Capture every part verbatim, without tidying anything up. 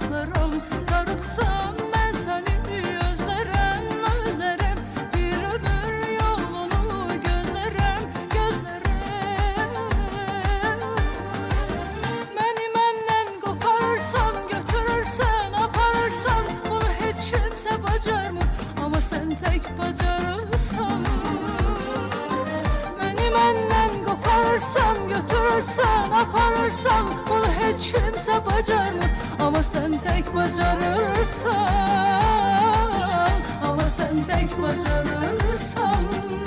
ağlarım, darıxsam mən səni özlərəm, özlərəm. Bir ömür yolunu gözlərəm, gözlərəm. Məni məndən qoparırsan, götürürsən, aparırsan, bunu heç kimsə bacarmır, amma sən tək bacarırsan. Məni məndən qoparırsan, götürürsən, aparırsan, bunu heç kimsə bacarmır, amma sən tək bacarırsan, amma sən tək bacarırsan.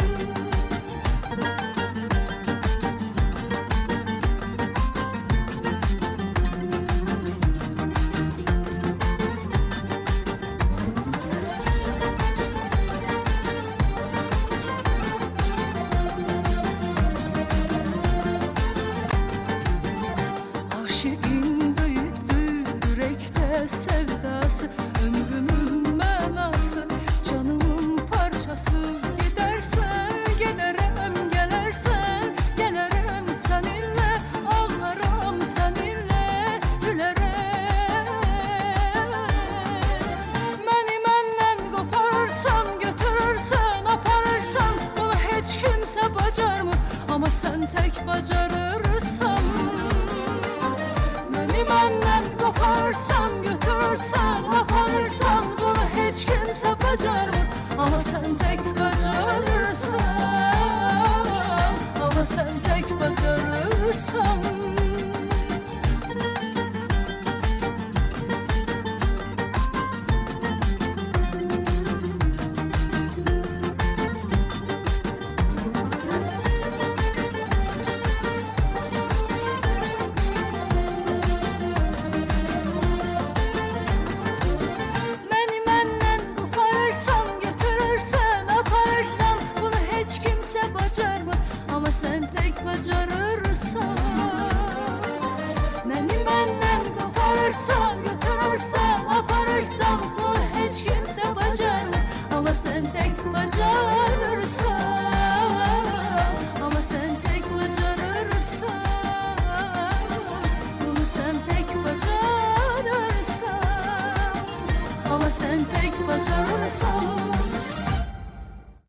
Aşığın böyükdür, ürəkdə sevdası, ömrümün mənası, canımın parçası. Gedərsən, gedərəm, gələrsən, gələrəm səninlə, ağlaram səninlə, gülərəm. Məni məndən qoparırsan, götürürsən, aparırsan, bunu heç kimsə bacarmır, amma sən tək bacarırsan. Məni məndən qoparsan, götürürsən, aparırsan, bunu heç kimsə bacarmır, amma sən tək bacarırsan, amma sən tək bacarırsan. Məni məndən qoparırsan, götürürsən, aparırsan, bunu heç kimsə bacarmır, amma sən tək bacarırsan. Məni məndən qoparırsan, götürürsən,